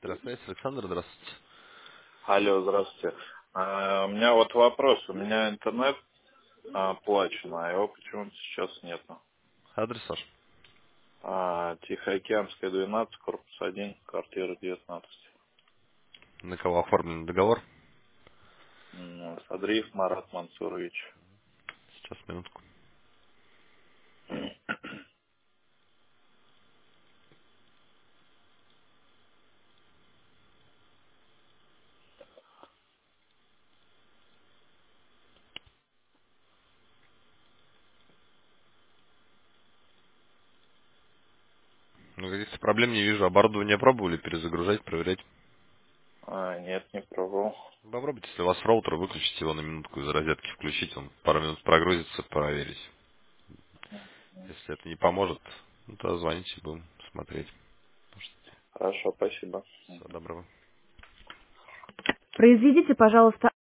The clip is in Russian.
Здравствуйте, Александр, здравствуйте. Алло, здравствуйте. У меня вот вопрос. У меня интернет оплачен, а его почему-то сейчас нету. Адрес ваш? Тихоокеанская, 12, корпус 1, квартира 19. На кого оформлен договор? Садриев Марат Мансурович. Сейчас, минутку. Ну, каких-то проблем не вижу. Оборудование пробовали перезагружать, проверять? Нет, не пробовал. Попробуйте, если у вас роутер, выключите его на минутку из розетки, включить, он пару минут прогрузится, проверить. Если это не поможет, ну, то звоните, будем смотреть. Хорошо, спасибо. Всего доброго. Произведите, пожалуйста,